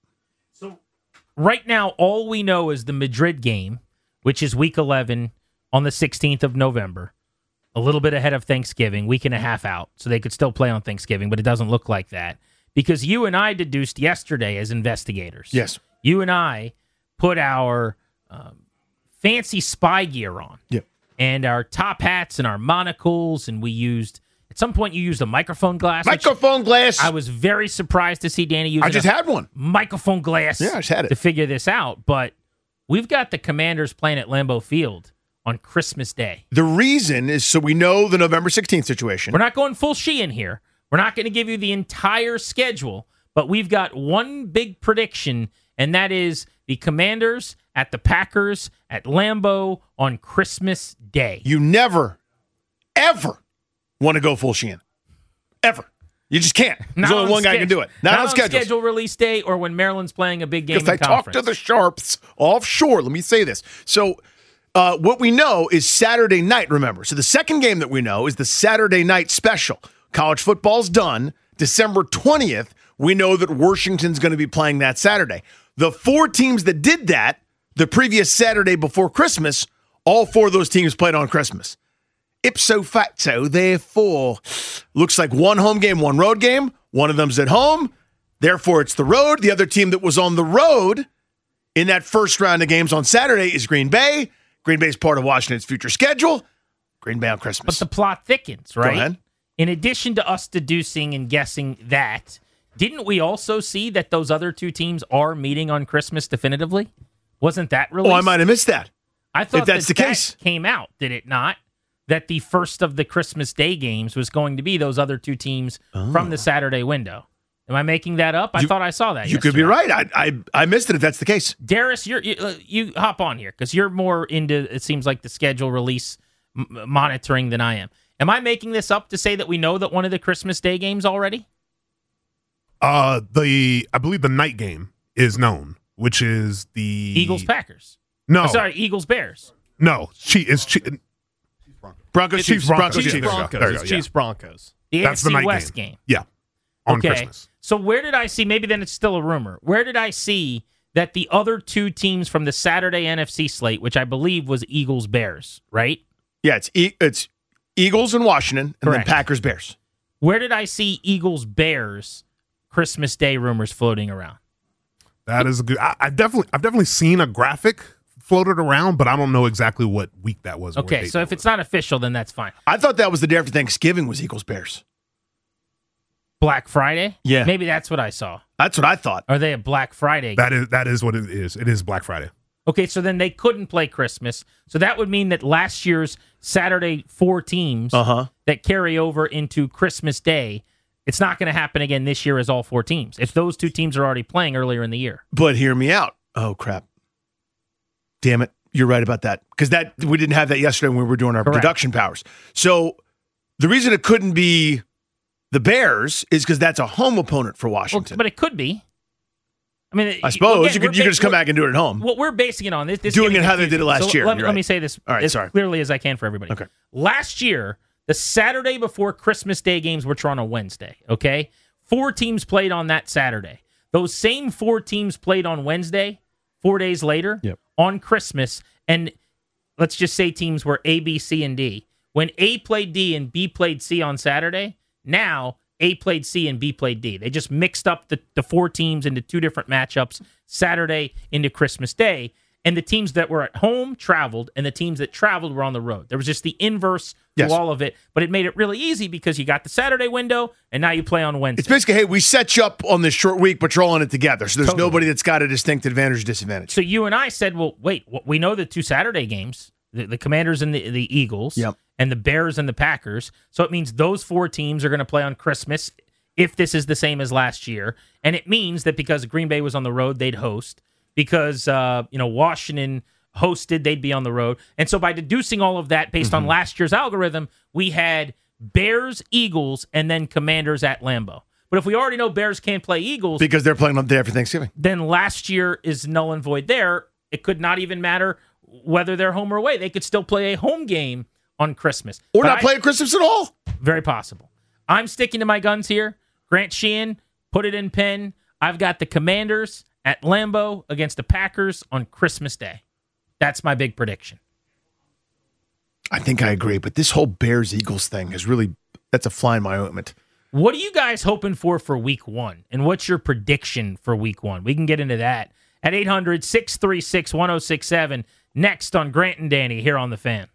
Right now, all we know is the Madrid game, which is week eleven on the sixteenth of November, a little bit ahead of Thanksgiving, week and a half out, so they could still play on Thanksgiving, but it doesn't look like that. Because you and I deduced yesterday as investigators. Yes. You and I put our um, fancy spy gear on. Yep. And our top hats and our monocles, and we used, at some point you used a microphone glass. which Microphone glass. I was very surprised to see Danny use I just had one. microphone glass Yeah, I just had it. to figure this out. But we've got the Commanders playing at Lambeau Field on Christmas Day. The reason is so we know the November sixteenth situation. We're not going full Sheehan here. We're not going to give you the entire schedule, but we've got one big prediction, and that is the Commanders at the Packers at Lambeau on Christmas Day. You never, ever want to go full Sheehan. Ever. You just can't. There's Not only on one guy who can do it. Not, Not on on schedule. schedule release day or when Maryland's playing a big game in Because I talked conference. to the Sharps offshore. Let me say this. So uh, what we know is Saturday night, remember. So the second game that we know is the Saturday night special. College football's done. December twentieth, we know that Washington's going to be playing that Saturday. The four teams that did that the previous Saturday before Christmas, all four of those teams played on Christmas. Ipso facto, therefore, looks like one home game, one road game. One of them's at home. Therefore, it's the road. The other team that was on the road in that first round of games on Saturday is Green Bay. Green Bay's part of Washington's future schedule. Green Bay on Christmas. But the plot thickens, right? Go ahead. In addition to us deducing and guessing that, didn't we also see that those other two teams are meeting on Christmas definitively? Wasn't that released? Oh, I might have missed that. I thought if that's that the case. that came out, did it not? That the first of the Christmas Day games was going to be those other two teams Oh. from the Saturday window. Am I making that up? I You- thought I saw that. You could be yesterday. right. I, I I missed it if that's the case. Darius, you're, you uh, you hop on here because you're more into, it seems like, the schedule release m- monitoring than I am. Am I making this up to say that we know that one of the Christmas Day games already? Uh, the I believe the night game is known, which is the Eagles Packers. No, Oh, sorry, Eagles Bears. no. She is she, Broncos, Chiefs, Broncos. Chiefs, Chiefs, Broncos. There you go, It's yeah. Chiefs, Broncos. The That's A F C the night West game. game. Yeah, on okay. Christmas. So where did I see? Maybe then it's still a rumor. Where did I see that the other two teams from the Saturday N F C slate, which I believe was Eagles Bears, right? Yeah, it's e- it's Eagles and Washington, and Correct. then Packers Bears. Where did I see Eagles Bears Christmas Day rumors floating around? That is a good. I, I definitely, I've definitely seen a graphic floated around, but I don't know exactly what week that was. or what Okay, date so that if was. it's not official, then that's fine. I thought that was the day after Thanksgiving was Eagles Bears. Black Friday? Yeah. Maybe that's what I saw. That's what I thought. Are they a Black Friday? that is that is what it is. It is Black Friday. Okay, so then they couldn't play Christmas. So that would mean that last year's Saturday four teams Uh-huh. that carry over into Christmas Day, it's not going to happen again this year as all four teams. If those two teams are already playing earlier in the year. But hear me out. Oh crap! Damn it! You're right about that because that we didn't have that yesterday when we were doing our Correct. deduction powers. So the reason it couldn't be the Bears is because that's a home opponent for Well, Washington. but it could be. I mean, I suppose again, you could we're you could ba- just come we're- back and do it at home. What we're basing it on this, this Doing getting it how they did it confusing. last So year. Let, You're let me right. say this All right, as sorry. clearly as I can for everybody. Okay. Last year, the Saturday before Christmas Day games were on a Wednesday. Okay, four teams played on that Saturday. Those same four teams played on Wednesday. Four days later, Yep. on Christmas, and let's just say teams were A, B, C, and D. When A played D and B played C on Saturday, now A played C and B played D. They just mixed up the, the four teams into two different matchups, Saturday into Christmas Day. And the teams that were at home traveled, and the teams that traveled were on the road. There was just the inverse yes. to all of it, but it made it really easy because you got the Saturday window, and now you play on Wednesday. It's basically, hey, we set you up on this short week, but you're all in it together. So there's Totally. nobody that's got a distinct advantage or disadvantage. So you and I said, well, wait, we know the two Saturday games, the, the Commanders and the, the Eagles, yep. and the Bears and the Packers. So it means those four teams are going to play on Christmas if this is the same as last year. And it means that because Green Bay was on the road, they'd host. Because, uh, you know, Washington hosted, they'd be on the road. And so by deducing all of that based mm-hmm. on last year's algorithm, we had Bears, Eagles, and then Commanders at Lambeau. But if we already know Bears can't play Eagles... Because they're playing on the day after Thanksgiving. Then last year is null and void there. It could not even matter whether they're home or away. They could still play a home game on Christmas. Or but not I, play at Christmas at all. Very possible. I'm sticking to my guns here. Grant Sheehan, put it in pen. I've got the Commanders at Lambeau against the Packers on Christmas Day. That's my big prediction. I think I agree, but this whole Bears-Eagles thing is really, that's a fly in my ointment. What are you guys hoping for for week one? And what's your prediction for week one? We can get into that at eight hundred, six three six, one oh six seven next on Grant and Danny here on The Fan.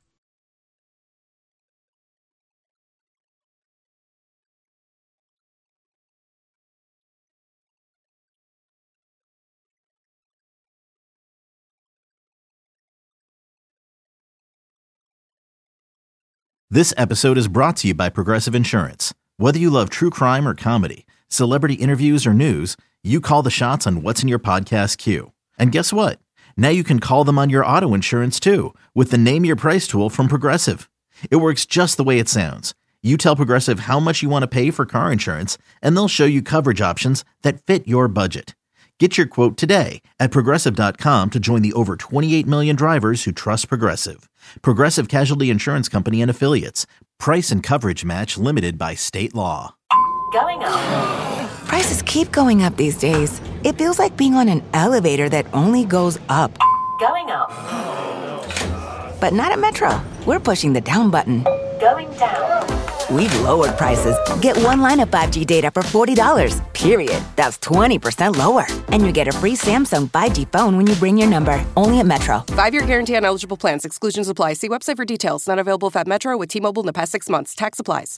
This episode is brought to you by Progressive Insurance. Whether you love true crime or comedy, celebrity interviews or news, you call the shots on what's in your podcast queue. And guess what? Now you can call them on your auto insurance too with the Name Your Price tool from Progressive. It works just the way it sounds. You tell Progressive how much you want to pay for car insurance, and they'll show you coverage options that fit your budget. Get your quote today at Progressive dot com to join the over twenty-eight million drivers who trust Progressive. Progressive Casualty Insurance Company and Affiliates. Price and coverage match limited by state law. Going up. Prices keep going up these days. It feels like being on an elevator that only goes up. Going up. But not at Metro. We're pushing the down button. Going down. We've lowered prices. Get one line of five G data for forty dollars, period. That's twenty percent lower. And you get a free Samsung five G phone when you bring your number. Only at Metro. Five-year guarantee on eligible plans. Exclusions apply. See website for details. Not available if at Metro with T-Mobile in the past six months. Tax applies.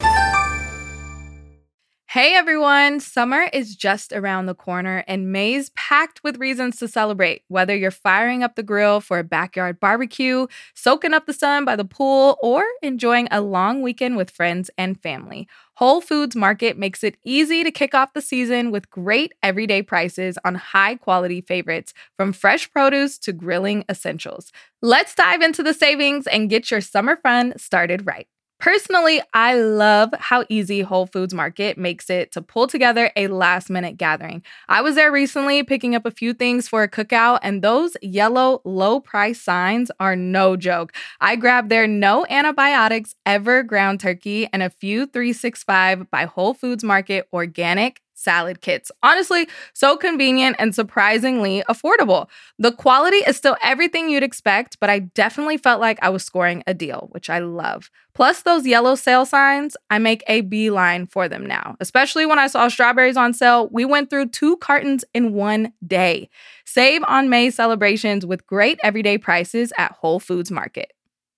Hey everyone, summer is just around the corner and May's packed with reasons to celebrate. Whether you're firing up the grill for a backyard barbecue, soaking up the sun by the pool, or enjoying a long weekend with friends and family, Whole Foods Market makes it easy to kick off the season with great everyday prices on high-quality favorites, from fresh produce to grilling essentials. Let's dive into the savings and get your summer fun started right. Personally, I love how easy Whole Foods Market makes it to pull together a last-minute gathering. I was there recently picking up a few things for a cookout, and those yellow low-price signs are no joke. I grabbed their no antibiotics ever ground turkey and a few three sixty-five by Whole Foods Market organic salad kits. Honestly, so convenient and surprisingly affordable. The quality is still everything you'd expect, but I definitely felt like I was scoring a deal, which I love. Plus those yellow sale signs, I make a beeline for them now. Especially when I saw strawberries on sale, we went through two cartons in one day. Save on May celebrations with great everyday prices at Whole Foods Market.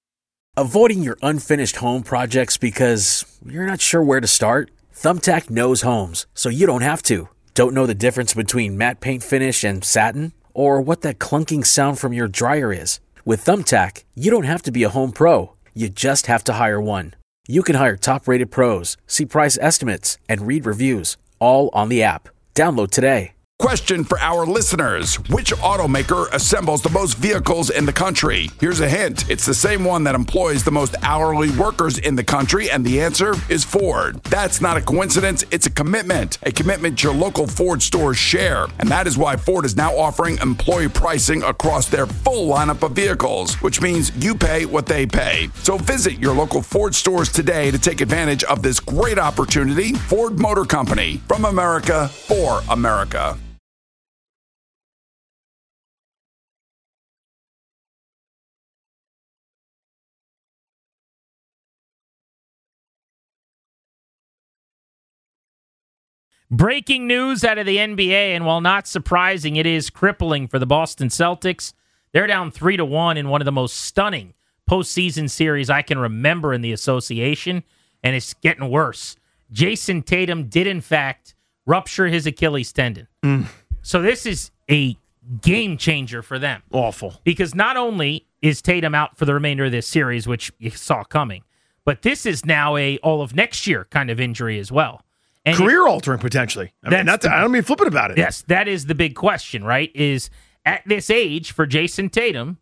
Avoiding your unfinished home projects because you're not sure where to start? Thumbtack knows homes, so you don't have to. Don't know the difference between matte paint finish and satin? Or what that clunking sound from your dryer is? With Thumbtack, you don't have to be a home pro. You just have to hire one. You can hire top-rated pros, see price estimates, and read reviews, all on the app. Download today. Question for our listeners. Which automaker assembles the most vehicles in the country? Here's a hint. It's the same one that employs the most hourly workers in the country, and the answer is Ford. That's not a coincidence. It's a commitment. A commitment your local Ford stores share. And that is why Ford is now offering employee pricing across their full lineup of vehicles, which means you pay what they pay. So visit your local Ford stores today to take advantage of this great opportunity. Ford Motor Company. From America, for America. Breaking news out of the N B A, and while not surprising, it is crippling for the Boston Celtics. They're down three to one in one of the most stunning postseason series I can remember in the association, and it's getting worse. Jason Tatum did, in fact, rupture his Achilles tendon. Mm. So this is a game changer for them. Awful. Because not only is Tatum out for the remainder of this series, which you saw coming, but this is now a all of next year kind of injury as well. And career altering potentially. I mean, not to, I don't mean flippant about it. Yes, that is the big question, right? Is at this age for Jason Tatum,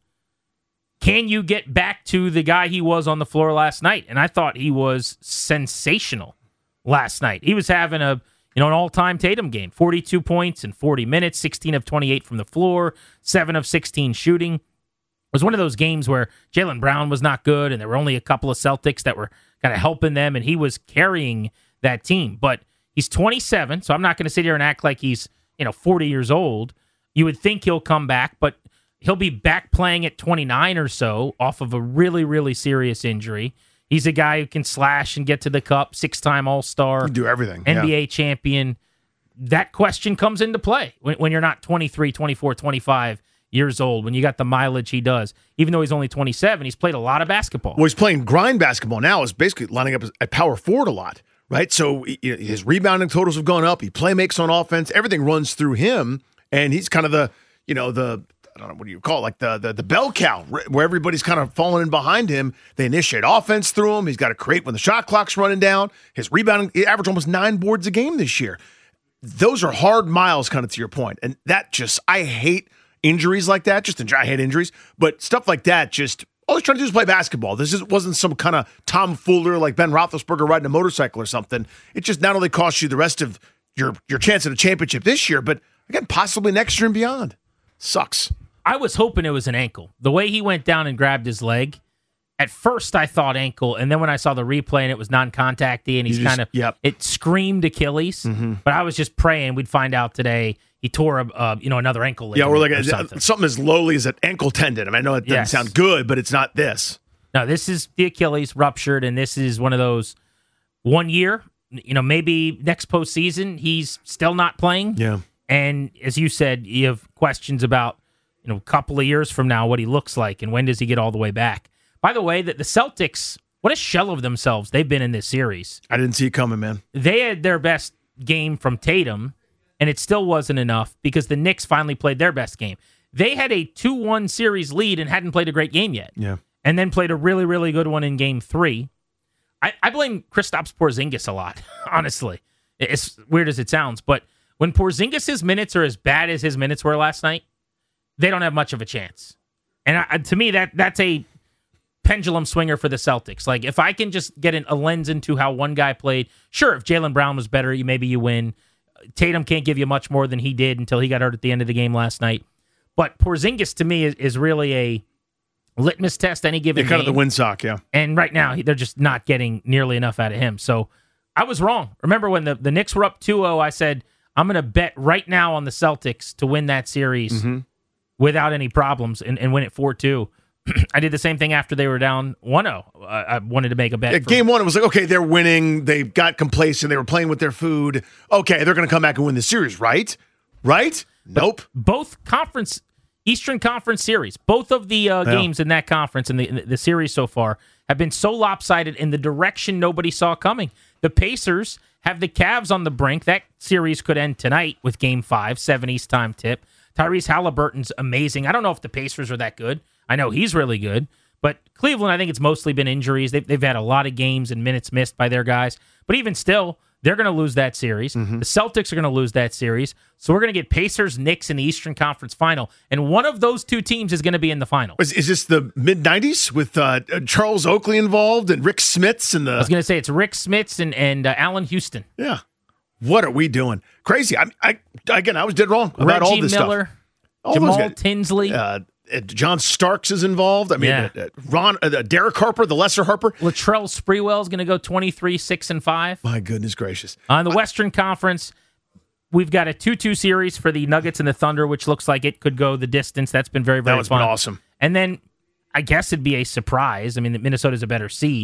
can you get back to the guy he was on the floor last night? And I thought he was sensational last night. He was having a you know an all-time Tatum game, forty-two points in forty minutes, sixteen of twenty-eight from the floor, seven of sixteen shooting. It was one of those games where Jaylen Brown was not good, and there were only a couple of Celtics that were kind of helping them, and he was carrying that team. But he's twenty-seven, so I'm not going to sit here and act like he's, you know, forty years old. You would think he'll come back, but he'll be back playing at twenty-nine or so off of a really, really serious injury. He's a guy who can slash and get to the cup, six-time All-Star. Do everything. N B A yeah. champion. That question comes into play when, when you're not twenty-three, twenty-four, twenty-five years old, when you got the mileage he does. Even though he's only twenty-seven, he's played a lot of basketball. Well, he's playing grind basketball now, is basically lining up at power forward a lot. Right, so his rebounding totals have gone up. He play makes on offense. Everything runs through him, and he's kind of the, you know, the I don't know what do you call it, like the the, the bell cow, where everybody's kind of falling in behind him. They initiate offense through him. He's got to create when the shot clock's running down. His rebounding, he averaged almost nine boards a game this year. Those are hard miles, kind of to your point, and that just I hate injuries like that. Just I hate injuries, but stuff like that just. All he's trying to do is play basketball. This is, wasn't some kind of tomfoolery like Ben Roethlisberger riding a motorcycle or something. It just not only costs you the rest of your your chance at a championship this year, but again, possibly next year and beyond. Sucks. I was hoping it was an ankle. The way he went down and grabbed his leg, at first I thought ankle, and then when I saw the replay and it was non-contacty and he's kind of, yep. it screamed Achilles, mm-hmm. but I was just praying we'd find out today he tore a, uh, you know, another ankle ligament. Yeah, or like or a, something. something as lowly as an ankle tendon. I mean, I know it doesn't Yes. sound good, but it's not this. No, this is the Achilles ruptured, and this is one of those one year, you know, maybe next postseason he's still not playing. Yeah. And as you said, you have questions about, you know, a couple of years from now what he looks like and when does he get all the way back. By the way, that the Celtics, what a shell of themselves they've been in this series. I didn't see it coming, man. They had their best game from Tatum, and it still wasn't enough because the Knicks finally played their best game. They had a two one series lead and hadn't played a great game yet. Yeah. And then played a really, really good one in game three. I, I blame Kristaps Porzingis a lot, honestly. As weird as it sounds, but when Porzingis' minutes are as bad as his minutes were last night, they don't have much of a chance. And I, to me, that that's a pendulum swinger for the Celtics. Like, if I can just get an, a lens into how one guy played, sure, if Jaylen Brown was better, you maybe you win. Tatum can't give you much more than he did until he got hurt at the end of the game last night. But Porzingis, to me, is, is really a litmus test any given yeah, kind game. of the windsock, yeah. And right now, they're just not getting nearly enough out of him. So I was wrong. Remember when the, the Knicks were up two oh, I said, I'm going to bet right now on the Celtics to win that series mm-hmm. without any problems and, and win it four two. I did the same thing after they were down one oh. I, I wanted to make a bet. Yeah, for game one, it was like, okay, they're winning. They got complacent. They were playing with their food. Okay, they're going to come back and win the series, right? Right? But nope. Both conference, Eastern Conference series, both of the uh, Yeah. games in that conference and the, in the series so far have been so lopsided in the direction nobody saw coming. The Pacers have the Cavs on the brink. That series could end tonight with game five, seven East time tip. Tyrese Halliburton's amazing. I don't know if the Pacers are that good. I know he's really good. But Cleveland, I think it's mostly been injuries. They've, they've had a lot of games and minutes missed by their guys. But even still, they're going to lose that series. Mm-hmm. The Celtics are going to lose that series. So we're going to get Pacers, Knicks in the Eastern Conference Final. And one of those two teams is going to be in the final. Is, is this the mid nineties with uh, Charles Oakley involved and Rick Smits and the... I was going to say it's Rick Smits and, and uh, Allen Houston. Yeah. What are we doing? Crazy. I, I Again, I was dead wrong about Reggie all this Miller, stuff. All Jamal those guys. Tinsley. Uh, uh, John Starks is involved. I mean, Yeah. uh, uh, Ron, uh, Derek Harper, the lesser Harper. Latrell Sprewell is going to go twenty-three, six, and five. My goodness gracious. On the Western Conference, we've got a two two series for the Nuggets and the Thunder, which looks like it could go the distance. That's been very, very That was fun. been awesome. And then I guess it'd be a surprise. I mean, Minnesota's a better seed.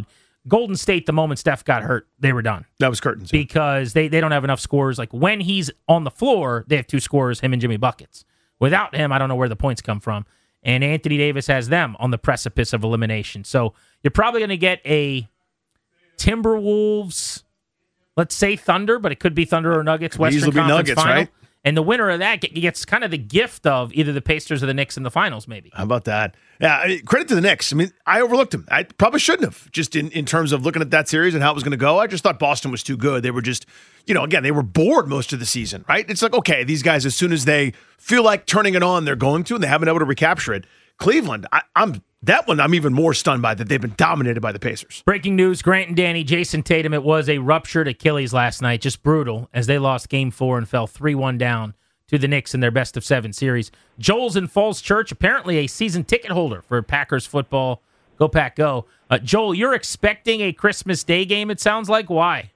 Golden State, the moment Steph got hurt, they were done. That was curtains. Yeah. Because they, they don't have enough scorers. Like, when he's on the floor, they have two scorers, him and Jimmy Buckets. Without him, I don't know where the points come from. And Anthony Davis has them on the precipice of elimination. So you're probably going to get a Timberwolves, let's say Thunder, but it could be Thunder or Nuggets, Western Easily be Conference Nuggets, final. right? And the winner of that gets kind of the gift of either the Pacers or the Knicks in the finals, maybe. How about that? Yeah, I mean, credit to the Knicks. I mean, I overlooked them. I probably shouldn't have, just in, in terms of looking at that series and how it was going to go. I just thought Boston was too good. They were just, you know, again, they were bored most of the season, right? It's like, okay, these guys, as soon as they feel like turning it on, they're going to, and they haven't been able to recapture it. Cleveland, I, I'm that one I'm even more stunned by, that they've been dominated by the Pacers. Breaking news, Grant and Danny, Jason Tatum, it was a ruptured Achilles last night. Just brutal, as they lost game four and fell three one down to the Knicks in their best of seven series. Joel's in Falls Church, apparently a season ticket holder for Packers football. Go Pack Go. Uh, Joel, you're expecting a Christmas Day game, it sounds like. Why?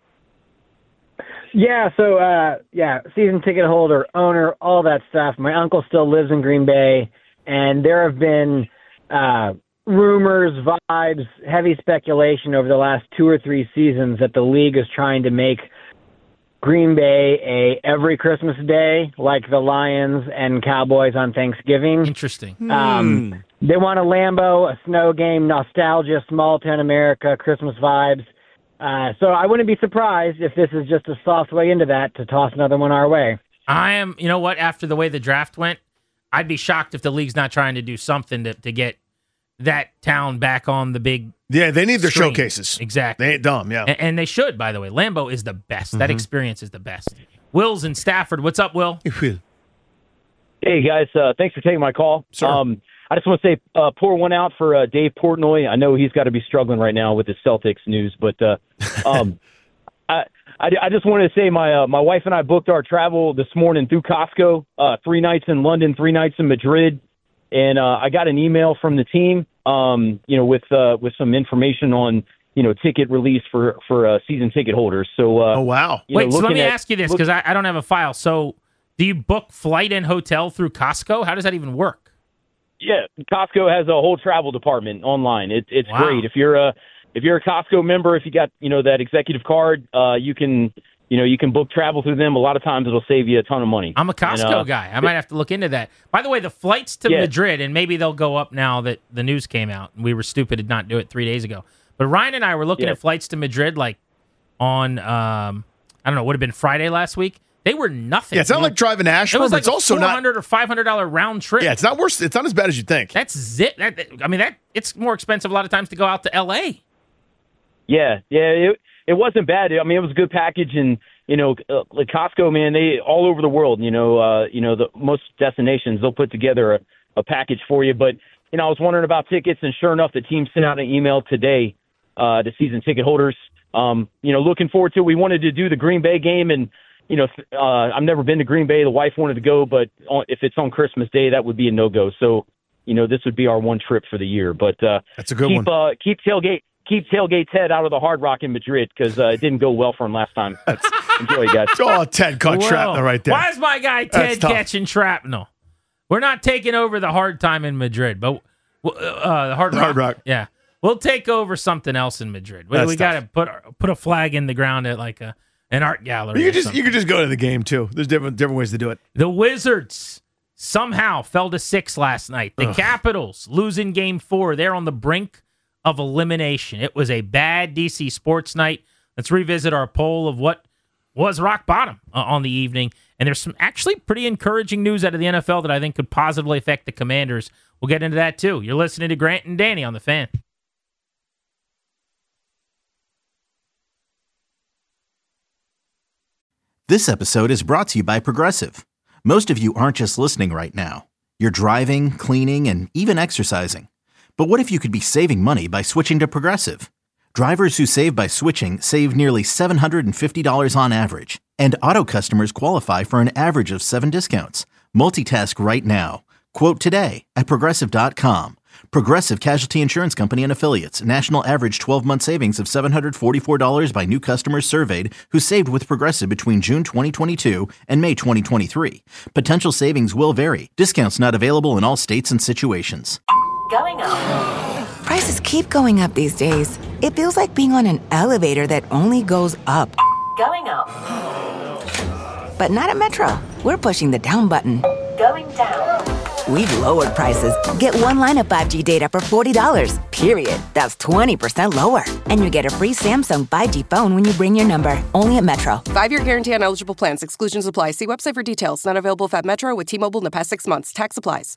Yeah, so, uh, yeah, season ticket holder, owner, all that stuff. My uncle still lives in Green Bay, and there have been uh, rumors, vibes, heavy speculation over the last two or three seasons that the league is trying to make Green Bay a every Christmas Day, like the Lions and Cowboys on Thanksgiving. Interesting. Um, hmm. They want a Lambeau, a snow game, nostalgia, small town America, Christmas vibes. Uh, so I wouldn't be surprised if this is just a soft way into that to toss another one our way. I am, you know what, after the way the draft went, I'd be shocked if the league's not trying to do something to, to get that town back on the big Yeah, they need their screen. showcases. Exactly. They ain't dumb, yeah. And, and they should, by the way. Lambeau is the best. Mm-hmm. That experience is the best. Will's in Stafford. What's up, Will? Hey, guys. Uh, thanks for taking my call. Sure. Um, I just want to say, uh, pour one out for uh, Dave Portnoy. I know he's got to be struggling right now with his Celtics news, but uh, um, I, I, I just wanted to say my uh, my wife and I booked our travel this morning through Costco, uh, three nights in London, three nights in Madrid, and uh, I got an email from the team, um, you know, with uh, with some information on, you know, ticket release for for uh, season ticket holders. So, uh, oh wow! Wait, know, so let me at, ask you this, look, because I, I don't have a file. So, do you book flight and hotel through Costco? How does that even work? Yeah, Costco has a whole travel department online. It, it's Wow. great. If you're a if you're a Costco member, if you got, you know, that executive card, uh, you can you know you can book travel through them. A lot of times it'll save you a ton of money. I'm a Costco And, uh, guy. I might have to look into that. By the way, the flights to Yeah. Madrid, and maybe they'll go up now that the news came out, and we were stupid to not do it three days ago. But Ryan and I were looking Yeah. at flights to Madrid, like on um, I don't know, would have been Friday last week. They were nothing. Yeah, it's not like driving to It Ashburn, was but like it's also four not. hundred or five hundred dollar round trip. Yeah, it's not worse. It's not as bad as you think. That's zit. That, that- I mean, that it's more expensive a lot of times to go out to L A. Yeah, yeah, it it wasn't bad. I mean, it was a good package, and you know, uh, like Costco, man, they all over the world. You know, uh, you know, the most destinations they'll put together a, a package for you. But you know, I was wondering about tickets, and sure enough, the team sent out an email today uh, to season ticket holders. Um, you know, looking forward to it. We wanted to do the Green Bay game, and you know, uh, I've never been to Green Bay. The wife wanted to go, but on, if it's on Christmas Day, that would be a no go. So, you know, this would be our one trip for the year. But uh, that's a good keep, one. Uh, keep tailgate. Keep tailgate Ted out of the Hard Rock in Madrid because uh, it didn't go well for him last time. Enjoy, guys. Oh, Ted caught Whoa. shrapnel right there. Why is my guy That's Ted tough. catching shrapnel? We're not taking over the hard time in Madrid, but uh, the Hard The Rock. Hard Rock. Yeah, we'll take over something else in Madrid. We, That's we got to put put a flag in the ground at like a an art gallery. You or could just something. you could just go to the game too. There's different different ways to do it. The Wizards somehow fell to six last night. The Ugh. Capitals losing game four. They're on the brink of elimination. It was a bad D C sports night. Let's revisit our poll of what was rock bottom uh, on the evening. And there's some actually pretty encouraging news out of the N F L that I think could positively affect the Commanders. We'll get into that too. You're listening to Grant and Danny on The Fan. This episode is brought to you by Progressive. Most of you aren't just listening right now. You're driving, cleaning, and even exercising. But what if you could be saving money by switching to Progressive? Drivers who save by switching save nearly seven hundred fifty dollars on average. And auto customers qualify for an average of seven discounts. Multitask right now. Quote today at Progressive dot com. Progressive Casualty Insurance Company and Affiliates. National average twelve-month savings of seven hundred forty-four dollars by new customers surveyed who saved with Progressive between June twenty twenty-two and May twenty twenty-three. Potential savings will vary. Discounts not available in all states and situations. Going up. Prices keep going up these days. It feels like being on an elevator that only goes up. Going up. But not at Metro. We're pushing the down button. Going down. We've lowered prices. Get one line of five G data for forty dollars, period. That's twenty percent lower. And you get a free Samsung five G phone when you bring your number. Only at Metro. Five-year guarantee on eligible plans. Exclusions apply. See website for details. Not available at Metro with T-Mobile in the past six months. Tax applies.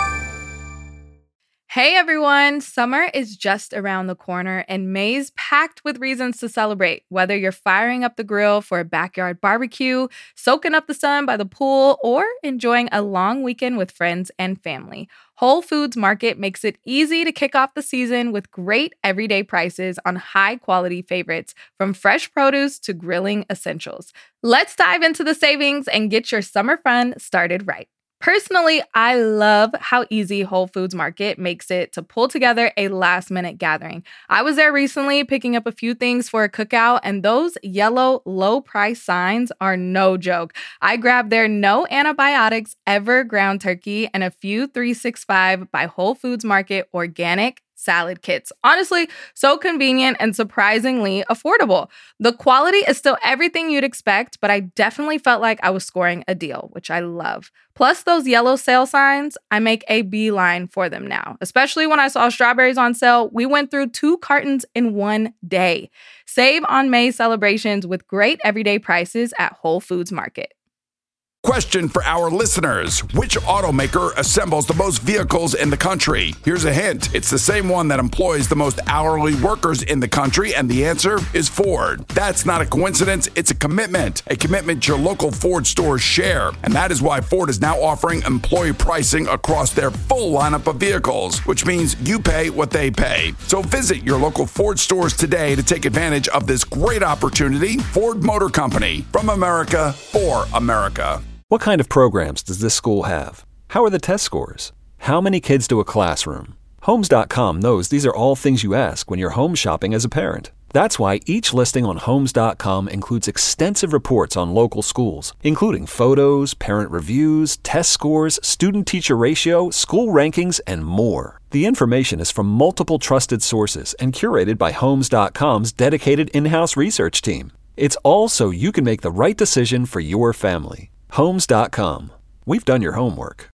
Hey everyone, summer is just around the corner and May's packed with reasons to celebrate. Whether you're firing up the grill for a backyard barbecue, soaking up the sun by the pool, or enjoying a long weekend with friends and family, Whole Foods Market makes it easy to kick off the season with great everyday prices on high-quality favorites, from fresh produce to grilling essentials. Let's dive into the savings and get your summer fun started right. Personally, I love how easy Whole Foods Market makes it to pull together a last-minute gathering. I was there recently picking up a few things for a cookout, and those yellow low-price signs are no joke. I grabbed their no antibiotics ever ground turkey and a few three sixty-five by Whole Foods Market organic salad kits. Honestly, so convenient and surprisingly affordable. The quality is still everything you'd expect, but I definitely felt like I was scoring a deal, which I love. Plus those yellow sale signs, I make a beeline for them now. Especially when I saw strawberries on sale, we went through two cartons in one day. Save on May celebrations with great everyday prices at Whole Foods Market. Question for our listeners. Which automaker assembles the most vehicles in the country? Here's a hint. It's the same one that employs the most hourly workers in the country, and the answer is Ford. That's not a coincidence. It's a commitment. A commitment your local Ford stores share. And that is why Ford is now offering employee pricing across their full lineup of vehicles, which means you pay what they pay. So visit your local Ford stores today to take advantage of this great opportunity. Ford Motor Company. From America, for America. What kind of programs does this school have? How are the test scores? How many kids to a classroom? Homes dot com knows these are all things you ask when you're home shopping as a parent. That's why each listing on Homes dot com includes extensive reports on local schools, including photos, parent reviews, test scores, student-teacher ratio, school rankings, and more. The information is from multiple trusted sources and curated by Homes dot com's dedicated in-house research team. It's all so you can make the right decision for your family. Homes dot com. We've done your homework.